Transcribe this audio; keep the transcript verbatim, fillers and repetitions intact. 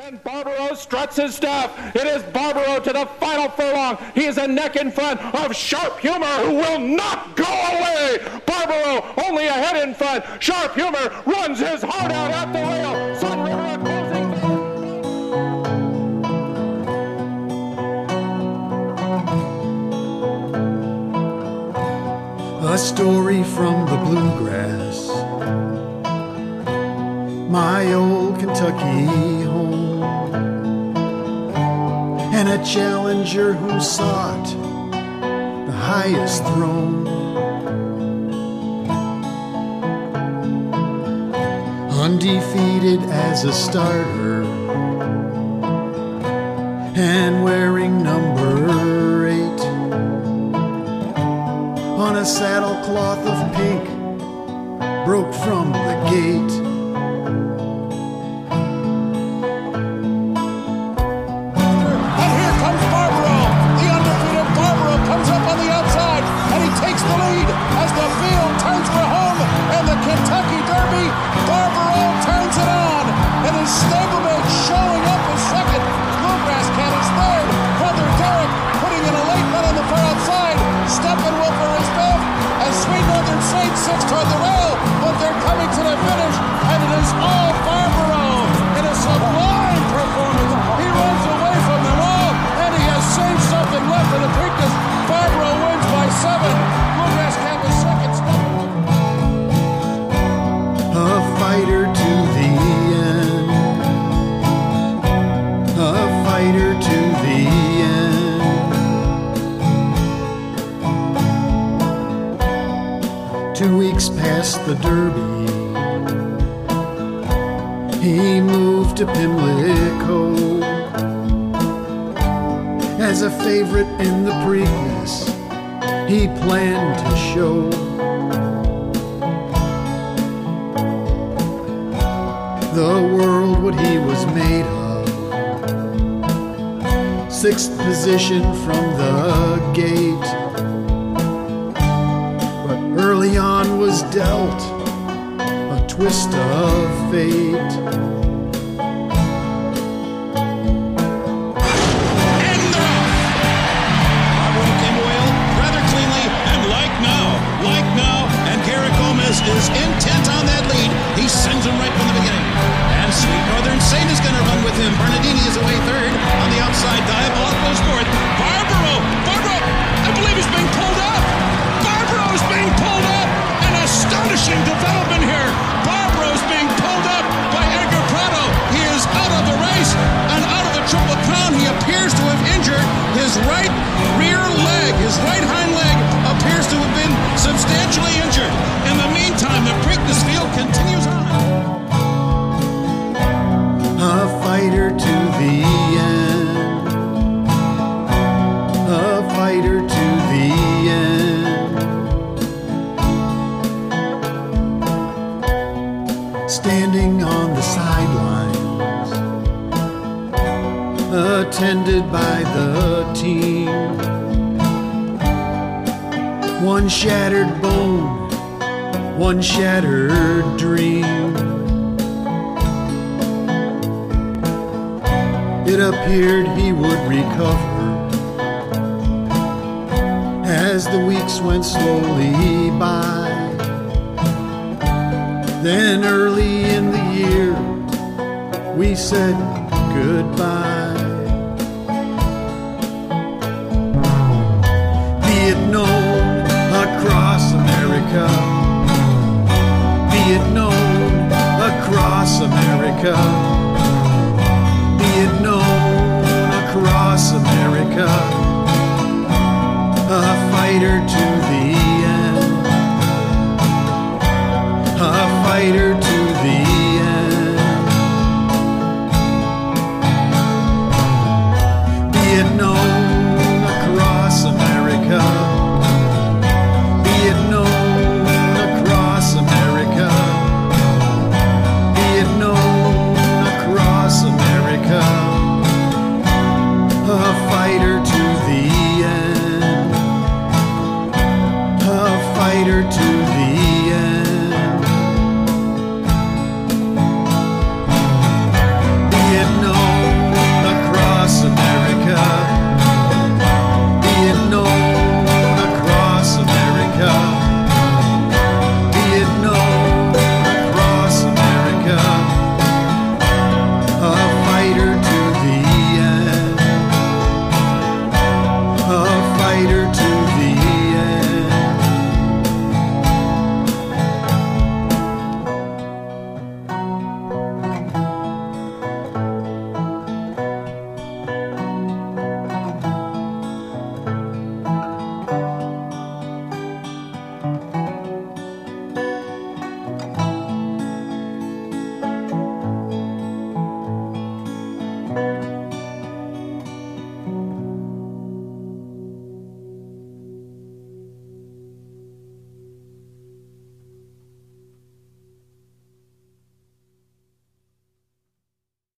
And Barbaro struts his stuff. It is Barbaro to the final furlong. He is a neck in front of Sharp Humor, who will not go away. Barbaro only a head in front. Sharp Humor runs his heart out at the rail. Sun River a closing. A story from the bluegrass, my old Kentucky home, and a challenger who sought the highest throne. Undefeated as a starter and wearing number eight on a saddlecloth of pink, broke from the gate. Kentucky Derby, Barbaro turns it on, and his stablemate showing up as second. Bluegrass Cat is third. Brother Derek putting in a late run on the far outside. Steppenwolfer is fifth, and Sweet Northern Saint sixth toward the rail, but they're coming to the finish, and it is all Barbaro in a sublime performance. He runs away from them all, and he has saved something left in the Preakness. Barbaro wins by seven. Bluegrass Cat was second. A fighter to the end, a fighter to the end. Two weeks past the Derby, he moved to Pimlico as a favorite in the Preakness he planned to show. The world what he was made of, sixth position from the gate, but early on was dealt a twist of fate. And they're off! Barbaro came away rather cleanly, and like now, like now, and Garrett Gomez is intent on that lead. He sends him right from the beginning. And Sweet Northern Saint is going to run with him. Bernardini is away third. On the outside dive, off goes fourth. Barbaro! Barbaro! I believe he's being pulled up! Barbaro is being pulled up! An astonishing development here. Barbaro is being pulled up by Edgar Prado. He is out of the race and out of the Triple Crown. He appears to have injured his right rear leg. His right hind leg appears to have been substantially injured. In the meantime, the Preakness field continues on. A fighter to the end, a fighter to the end. Standing on the sidelines, attended by the team, one shattered bone, one shattered dream. It appeared he would recover as the weeks went slowly by. Then early in the year, we said goodbye. Be it known across America, be it known across America,